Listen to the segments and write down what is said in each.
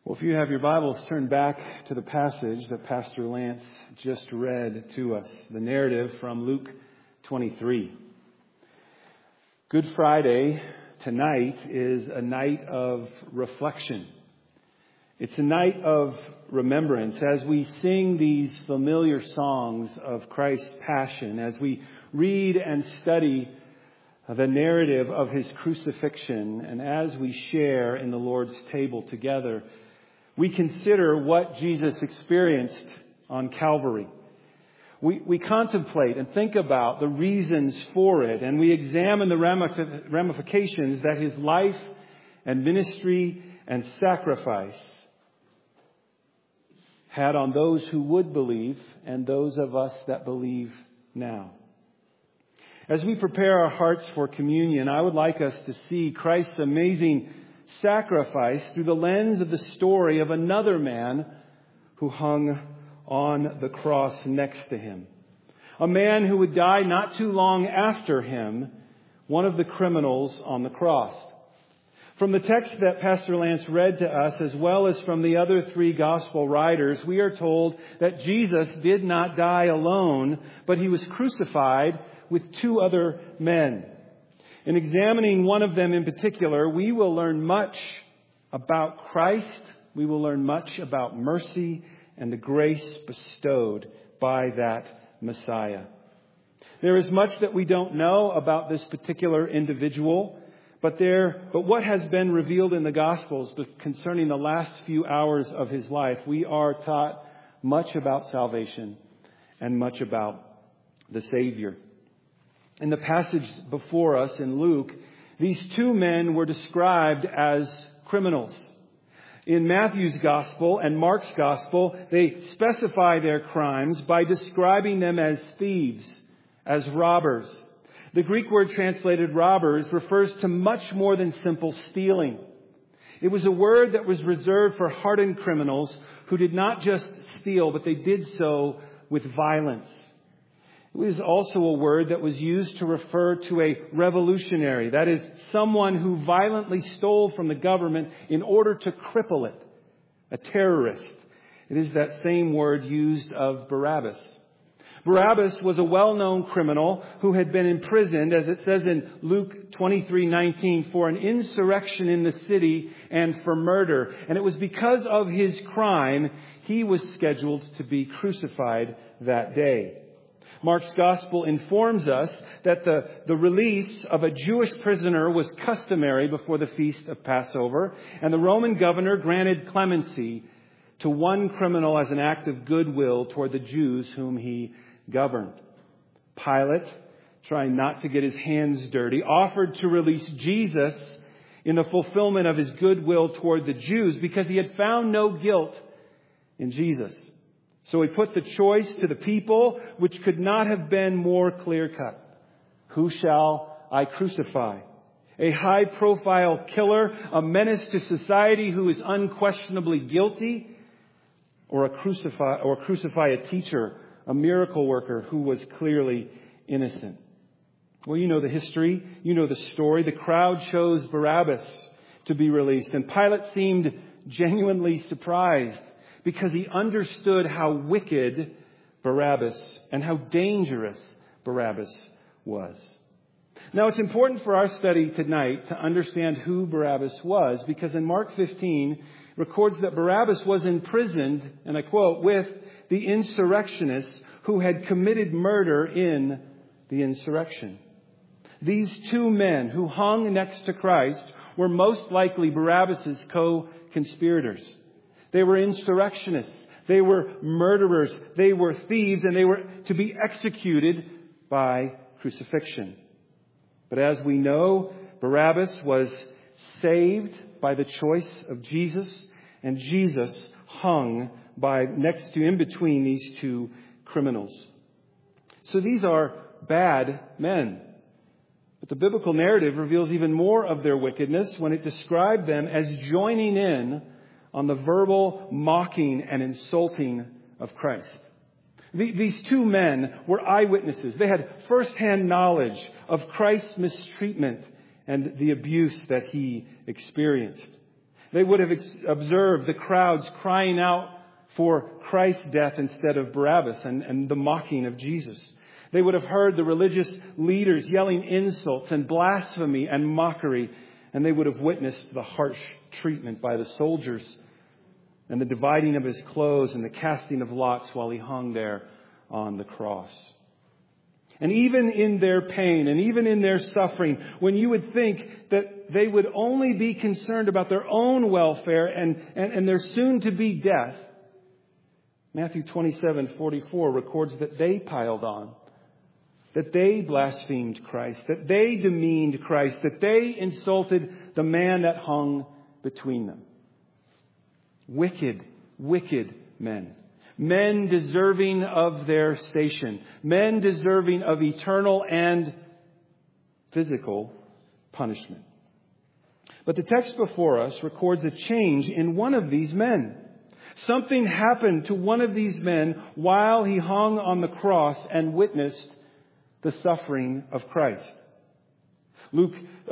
Well, if you have your Bibles, turn back to the passage that Pastor Lance just read to us, the narrative from Luke 23. Good Friday tonight is a night of reflection. It's a night of remembrance as we sing these familiar songs of Christ's passion, as we read and study the narrative of His crucifixion, and as we share in the Lord's table together, we consider what Jesus experienced on Calvary. We contemplate and think about the reasons for it, and we examine the ramifications that His life and ministry and sacrifice had on those who would believe and those of us that believe now. As we prepare our hearts for communion, I would like us to see Christ's amazing sacrifice through the lens of the story of another man who hung on the cross next to Him. A man who would die not too long after Him, one of the criminals on the cross. From the text that Pastor Lance read to us, as well as from the other three gospel writers, we are told that Jesus did not die alone, but He was crucified with two other men. In examining one of them in particular, we will learn much about Christ. We will learn much about mercy and the grace bestowed by that Messiah. There is much that we don't know about this particular individual, but what has been revealed in the Gospels concerning the last few hours of his life, we are taught much about salvation and much about the Savior. In the passage before us in Luke, these two men were described as criminals. In Matthew's Gospel and Mark's Gospel, they specify their crimes by describing them as thieves, as robbers. The Greek word translated robbers refers to much more than simple stealing. It was a word that was reserved for hardened criminals who did not just steal, but they did so with violence. It was also a word that was used to refer to a revolutionary, that is, someone who violently stole from the government in order to cripple it, a terrorist. It is that same word used of Barabbas. Barabbas was a well-known criminal who had been imprisoned, as it says in Luke 23:19, for an insurrection in the city and for murder. And it was because of his crime he was scheduled to be crucified that day. Mark's Gospel informs us that the release of a Jewish prisoner was customary before the feast of Passover, and the Roman governor granted clemency to one criminal as an act of goodwill toward the Jews whom he governed. Pilate, trying not to get his hands dirty, offered to release Jesus in the fulfillment of his goodwill toward the Jews because he had found no guilt in Jesus. So he put the choice to the people, which could not have been more clear-cut. Who shall I crucify? A high-profile killer, a menace to society who is unquestionably guilty, or crucify a teacher, a miracle worker who was clearly innocent? Well, you know the history. You know the story. The crowd chose Barabbas to be released, and Pilate seemed genuinely surprised, because he understood how wicked Barabbas and how dangerous Barabbas was. Now, it's important for our study tonight to understand who Barabbas was, because in Mark 15 records that Barabbas was imprisoned, and I quote, with the insurrectionists who had committed murder in the insurrection. These two men who hung next to Christ were most likely Barabbas' co-conspirators. They were insurrectionists. They were murderers. They were thieves, and they were to be executed by crucifixion. But as we know, Barabbas was saved by the choice of Jesus, and Jesus hung in between these two criminals. So these are bad men. But the biblical narrative reveals even more of their wickedness when it described them as joining in on the verbal mocking and insulting of Christ. These two men were eyewitnesses. They had firsthand knowledge of Christ's mistreatment and the abuse that he experienced. They would have observed the crowds crying out for Christ's death instead of Barabbas and the mocking of Jesus. They would have heard the religious leaders yelling insults and blasphemy and mockery, and they would have witnessed the harsh treatment by the soldiers and the dividing of his clothes and the casting of lots while he hung there on the cross. And even in their pain and even in their suffering, when you would think that they would only be concerned about their own welfare and their soon-to-be death, Matthew 27:44 records that they piled on, that they blasphemed Christ, that they demeaned Christ, that they insulted the man that hung between them. Wicked, wicked men. Men deserving of their station. Men deserving of eternal and physical punishment. But the text before us records a change in one of these men. Something happened to one of these men while he hung on the cross and witnessed the suffering of Christ. Luke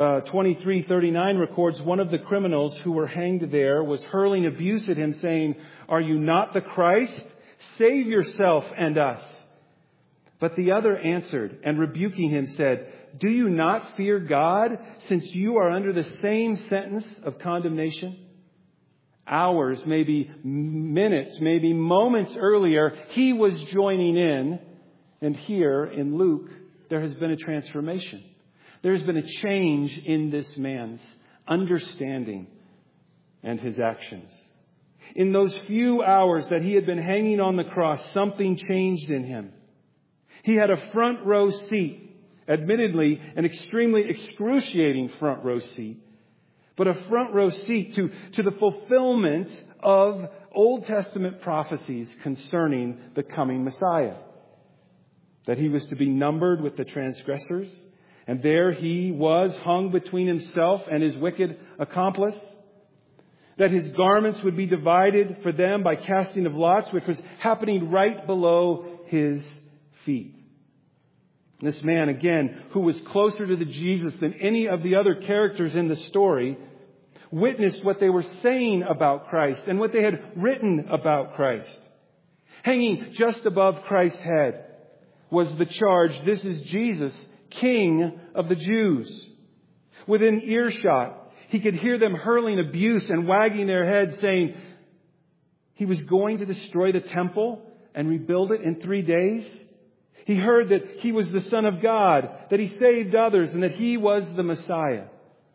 23:39 records one of the criminals who were hanged there was hurling abuse at him, saying, "Are you not the Christ? Save yourself and us." But the other answered and rebuking him said, "Do you not fear God, since you are under the same sentence of condemnation?" Hours, maybe minutes, maybe moments earlier, he was joining in. And here in Luke, there has been a transformation. There's been a change in this man's understanding and his actions. In those few hours that he had been hanging on the cross, something changed in him. He had a front row seat, admittedly an extremely excruciating front row seat, but a front row seat to the fulfillment of Old Testament prophecies concerning the coming Messiah. That he was to be numbered with the transgressors, and there he was hung between himself and his wicked accomplice. That his garments would be divided for them by casting of lots, which was happening right below his feet. This man, again, who was closer to the Jesus than any of the other characters in the story, witnessed what they were saying about Christ and what they had written about Christ. Hanging just above Christ's head was the charge, "This is Jesus, King of the Jews." Within earshot, he could hear them hurling abuse and wagging their heads, saying he was going to destroy the temple and rebuild it in 3 days. He heard that he was the Son of God, that he saved others, and that he was the Messiah.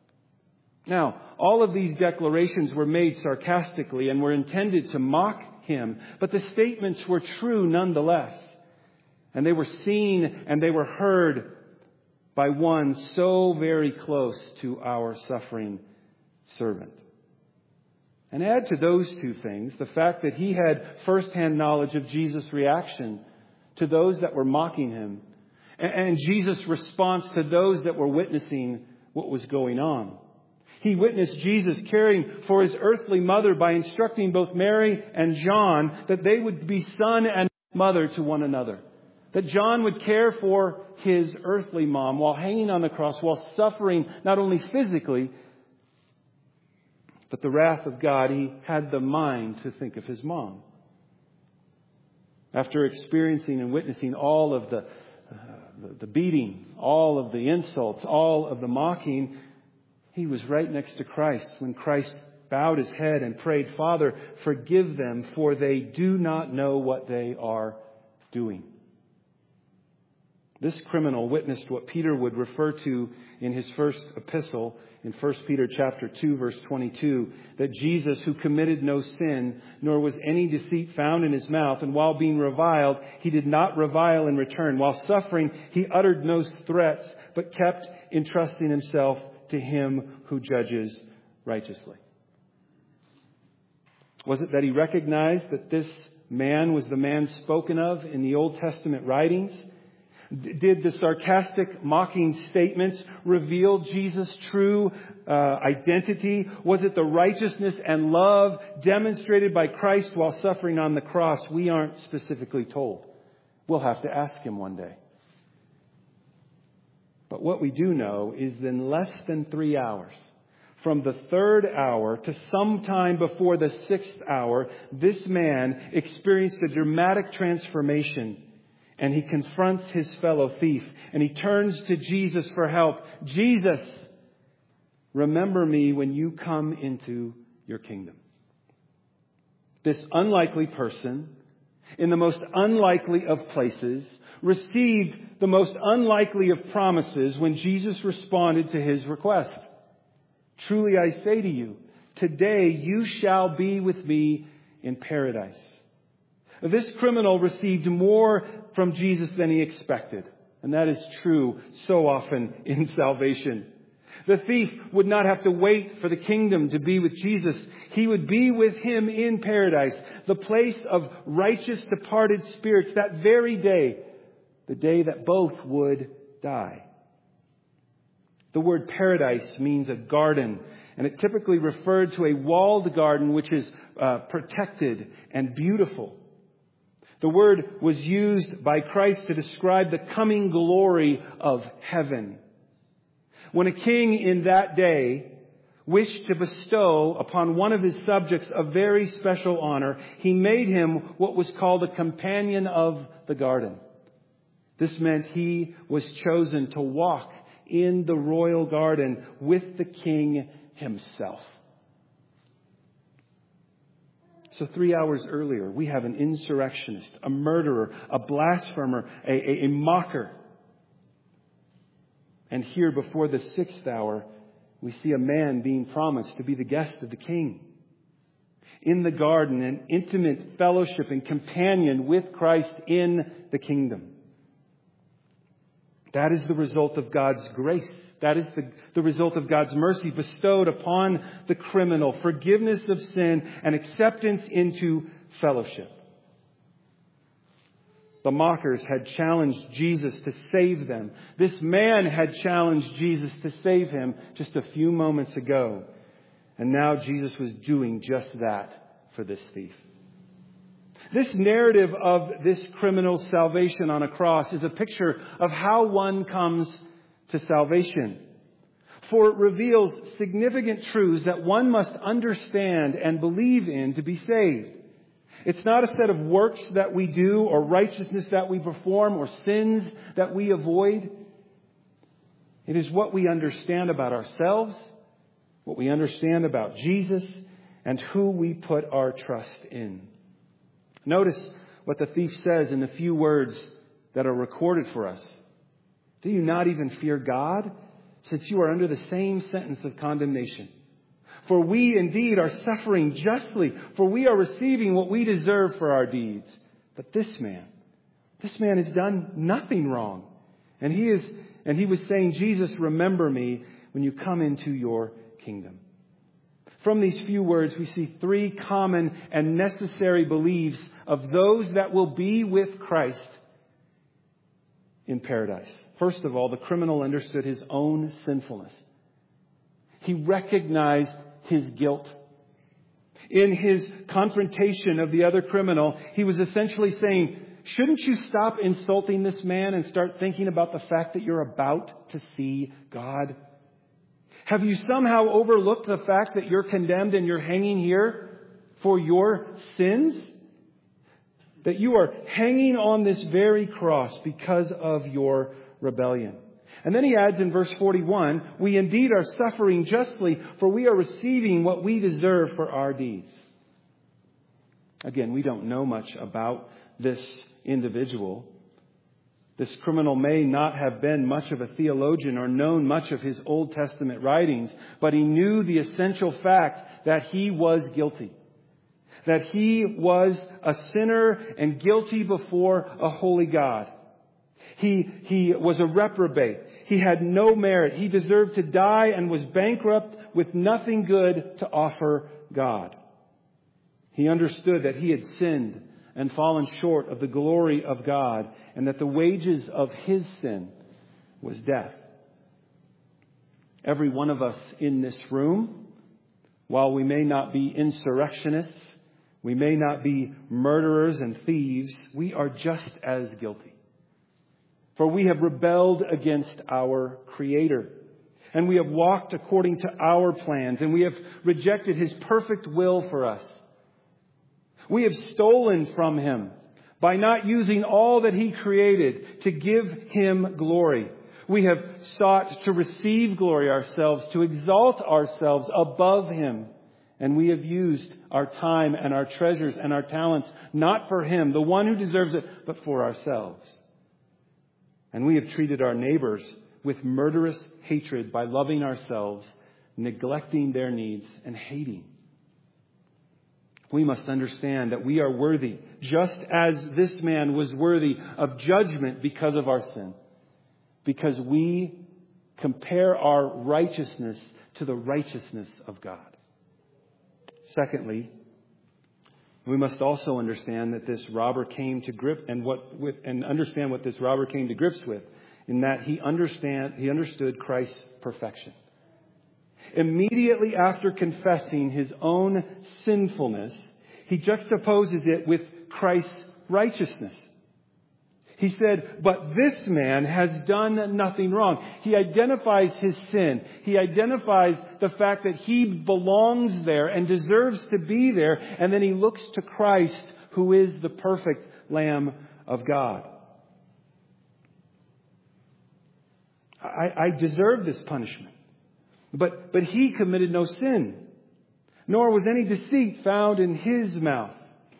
Now, all of these declarations were made sarcastically and were intended to mock him, but the statements were true nonetheless. And they were seen and they were heard by one so very close to our suffering servant. And add to those two things the fact that he had firsthand knowledge of Jesus' reaction to those that were mocking him, and Jesus' response to those that were witnessing what was going on. He witnessed Jesus caring for his earthly mother by instructing both Mary and John that they would be son and mother to one another. That John would care for his earthly mom while hanging on the cross, while suffering not only physically, but the wrath of God. He had the mind to think of his mom. After experiencing and witnessing all of the beating, all of the insults, all of the mocking, he was right next to Christ when Christ bowed his head and prayed, "Father, forgive them, for they do not know what they are doing." This criminal witnessed what Peter would refer to in his first epistle in 1 Peter chapter 2, verse 22, that Jesus, who committed no sin, nor was any deceit found in his mouth, and while being reviled, he did not revile in return. While suffering, he uttered no threats, but kept entrusting himself to him who judges righteously. Was it that he recognized that this man was the man spoken of in the Old Testament writings? Did the sarcastic, mocking statements reveal Jesus' true identity? Was it the righteousness and love demonstrated by Christ while suffering on the cross? We aren't specifically told. We'll have to ask him one day. But what we do know is that in less than 3 hours, from the 3rd hour to sometime before the 6th hour, this man experienced a dramatic transformation, and he confronts his fellow thief, and he turns to Jesus for help. Jesus, remember me when you come into your kingdom. This unlikely person, in the most unlikely of places, received the most unlikely of promises when Jesus responded to his request. Truly I say to you, today you shall be with me in paradise. This criminal received more from Jesus than he expected. And that is true so often in salvation. The thief would not have to wait for the kingdom to be with Jesus. He would be with him in paradise, the place of righteous departed spirits, that very day, the day that both would die. The word paradise means a garden, and it typically referred to a walled garden which is protected and beautiful. The word was used by Christ to describe the coming glory of heaven. When a king in that day wished to bestow upon one of his subjects a very special honor, he made him what was called a companion of the garden. This meant he was chosen to walk in the royal garden with the king himself. So 3 hours earlier, we have an insurrectionist, a murderer, a blasphemer, a mocker. And here before the 6th hour, we see a man being promised to be the guest of the king. In the garden, an intimate fellowship and companion with Christ in the kingdom. That is the result of God's grace. That is the result of God's mercy bestowed upon the criminal, forgiveness of sin and acceptance into fellowship. The mockers had challenged Jesus to save them. This man had challenged Jesus to save him just a few moments ago. And now Jesus was doing just that for this thief. This narrative of this criminal's salvation on a cross is a picture of how one comes to salvation. For it reveals significant truths that one must understand and believe in to be saved. It's not a set of works that we do or righteousness that we perform or sins that we avoid. It is what we understand about ourselves, what we understand about Jesus, and who we put our trust in. Notice what the thief says in the few words that are recorded for us. Do you not even fear God, since you are under the same sentence of condemnation? For we indeed are suffering justly, for we are receiving what we deserve for our deeds. But this man has done nothing wrong. And he was saying, Jesus, remember me when you come into your kingdom. From these few words, we see 3 common and necessary beliefs of those that will be with Christ in paradise. First of all, the criminal understood his own sinfulness. He recognized his guilt. In his confrontation of the other criminal, he was essentially saying, shouldn't you stop insulting this man and start thinking about the fact that you're about to see God? Have you somehow overlooked the fact that you're condemned and you're hanging here for your sins? That you are hanging on this very cross because of your rebellion. And then he adds in verse 41, we indeed are suffering justly, for we are receiving what we deserve for our deeds. Again, we don't know much about this individual. This criminal may not have been much of a theologian or known much of his Old Testament writings, but he knew the essential fact that he was guilty. That he was a sinner and guilty before a holy God. He was a reprobate. He had no merit. He deserved to die and was bankrupt with nothing good to offer God. He understood that he had sinned and fallen short of the glory of God, and that the wages of his sin was death. Every one of us in this room, while we may not be insurrectionists, we may not be murderers and thieves, we are just as guilty. For we have rebelled against our Creator. And we have walked according to our plans, and we have rejected His perfect will for us. We have stolen from Him by not using all that He created to give Him glory. We have sought to receive glory ourselves, to exalt ourselves above Him. And we have used our time and our treasures and our talents not for Him, the one who deserves it, but for ourselves. And we have treated our neighbors with murderous hatred by loving ourselves, neglecting their needs, and hating. We must understand that we are worthy, just as this man was worthy of judgment because of our sin. Because we compare our righteousness to the righteousness of God. Secondly, we must also understand that this robber came to grip and understand what this robber came to grips with, in that he understood Christ's perfection. Immediately after confessing his own sinfulness, he juxtaposes it with Christ's righteousness. He said, but this man has done nothing wrong. He identifies his sin. He identifies the fact that he belongs there and deserves to be there. And then he looks to Christ, who is the perfect Lamb of God. I deserve this punishment. But he committed no sin, nor was any deceit found in his mouth.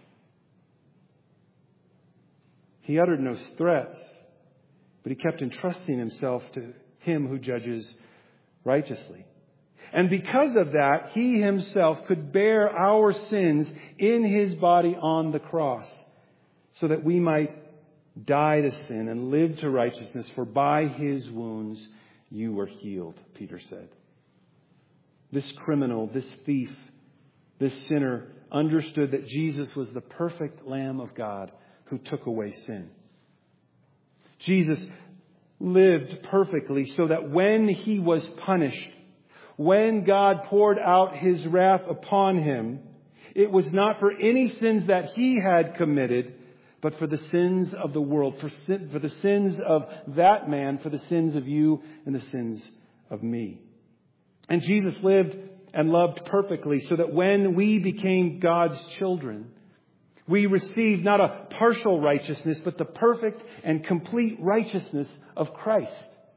He uttered no threats, but he kept entrusting himself to Him who judges righteously. And because of that, He Himself could bear our sins in His body on the cross, so that we might die to sin and live to righteousness. For by His wounds you were healed, Peter said. This criminal, this thief, this sinner understood that Jesus was the perfect Lamb of God who took away sin. Jesus lived perfectly so that when He was punished, when God poured out His wrath upon Him, it was not for any sins that He had committed, but for the sins of the world, for the sins of that man, for the sins of you and the sins of me. And Jesus lived and loved perfectly so that when we became God's children, we received not a partial righteousness, but the perfect and complete righteousness of Christ.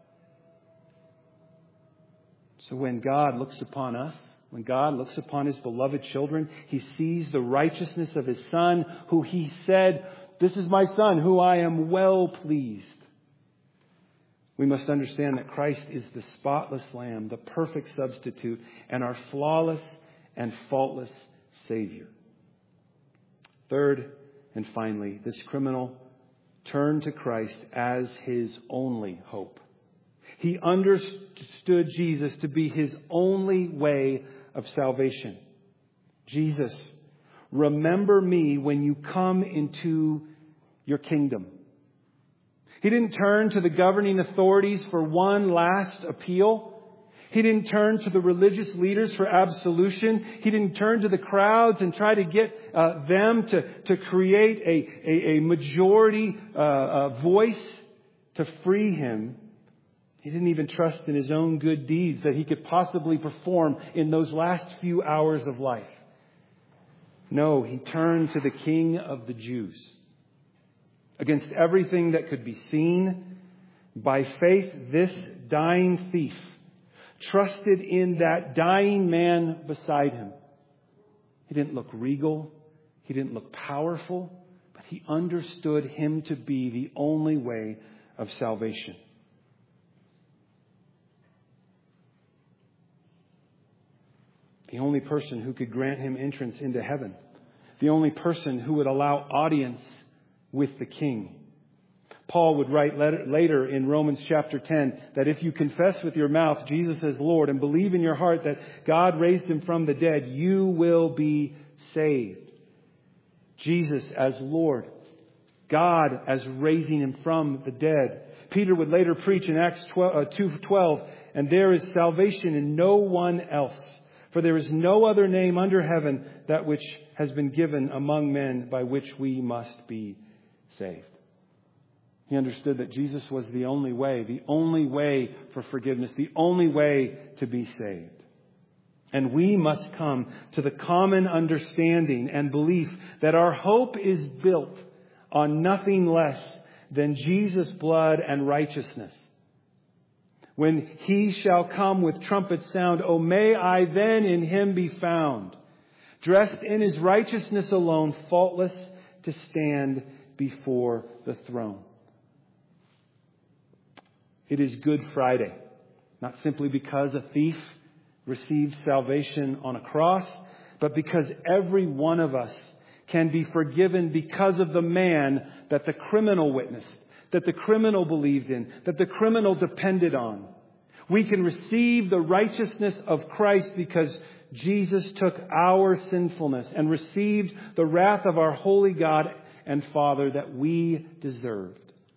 So when God looks upon us, when God looks upon His beloved children, He sees the righteousness of His Son, who He said, "This is my Son, who I am well pleased." We must understand that Christ is the spotless Lamb, the perfect substitute, and our flawless and faultless Savior. Third and finally, this criminal turned to Christ as his only hope. He understood Jesus to be his only way of salvation. Jesus, remember me when you come into your kingdom. He didn't turn to the governing authorities for one last appeal. He didn't turn to the religious leaders for absolution. He didn't turn to the crowds and try to get them to create a majority voice to free him. He didn't even trust in his own good deeds that he could possibly perform in those last few hours of life. No, he turned to the King of the Jews. Against everything that could be seen, by faith, this dying thief trusted in that dying man beside him. He didn't look regal. He didn't look powerful. But he understood him to be the only way of salvation. The only person who could grant him entrance into heaven. The only person who would allow audience with the King. Paul would write later in Romans chapter 10 that if you confess with your mouth Jesus as Lord and believe in your heart that God raised him from the dead, you will be saved. Jesus as Lord. God as raising him from the dead. Peter would later preach in Acts 2:12, and there is salvation in no one else. For there is no other name under heaven that which has been given among men by which we must be saved. He understood that Jesus was the only way for forgiveness, the only way to be saved. And we must come to the common understanding and belief that our hope is built on nothing less than Jesus' blood and righteousness. When He shall come with trumpet sound, oh, may I then in Him be found, dressed in His righteousness alone, faultless to stand before the throne. It is Good Friday, not simply because a thief received salvation on a cross, but because every one of us can be forgiven because of the man that the criminal witnessed, that the criminal believed in, that the criminal depended on. We can receive the righteousness of Christ because Jesus took our sinfulness and received the wrath of our holy God and Father that we deserved.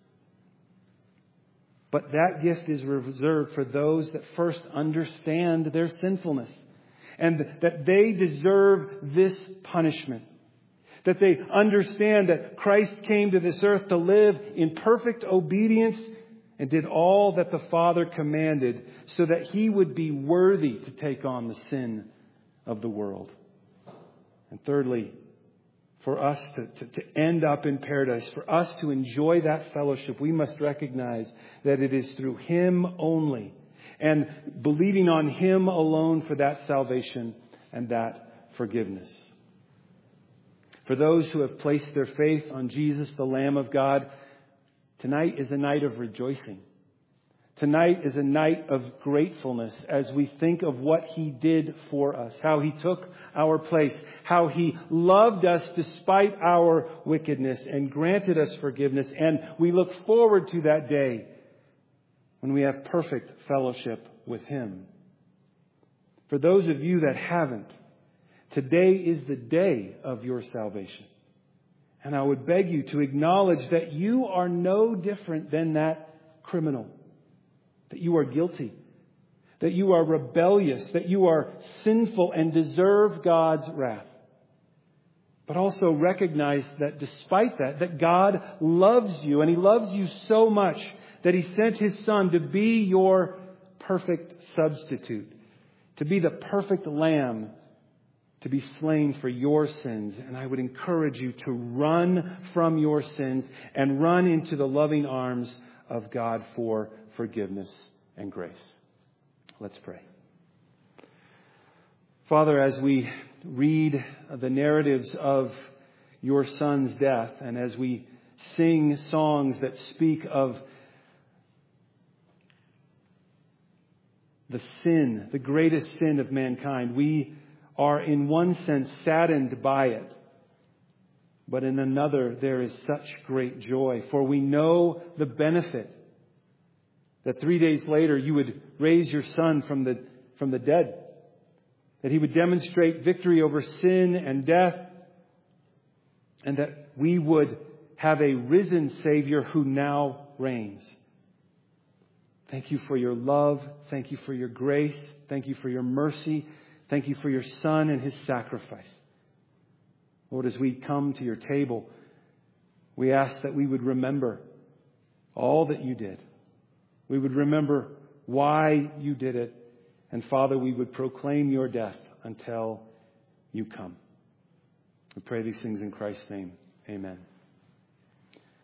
But that gift is reserved for those that first understand their sinfulness and that they deserve this punishment. That they understand that Christ came to this earth to live in perfect obedience and did all that the Father commanded so that He would be worthy to take on the sin of the world. And thirdly, for us to end up in paradise, for us to enjoy that fellowship, we must recognize that it is through Him only and believing on Him alone for that salvation and that forgiveness. For those who have placed their faith on Jesus, the Lamb of God, tonight is a night of rejoicing. Tonight is a night of gratefulness as we think of what He did for us, how He took our place, how He loved us despite our wickedness and granted us forgiveness. And we look forward to that day when we have perfect fellowship with Him. For those of you that haven't, today is the day of your salvation. And I would beg you to acknowledge that you are no different than that criminal. That you are guilty, that you are rebellious, that you are sinful and deserve God's wrath. But also recognize that despite that God loves you, and He loves you so much that He sent His Son to be your perfect substitute, to be the perfect lamb, to be slain for your sins. And I would encourage you to run from your sins and run into the loving arms of God for forgiveness and grace. Let's pray. Father, as we read the narratives of your Son's death, and as we sing songs that speak of the sin, the greatest sin of mankind, we are in one sense saddened by it. But in another, there is such great joy, for we know the benefit that 3 days later you would raise your Son from the dead. That He would demonstrate victory over sin and death. And that we would have a risen Savior who now reigns. Thank you for your love. Thank you for your grace. Thank you for your mercy. Thank you for your Son and His sacrifice. Lord, as we come to your table, we ask that we would remember all that you did. We would remember why you did it. And Father, we would proclaim your death until you come. We pray these things in Christ's name. Amen.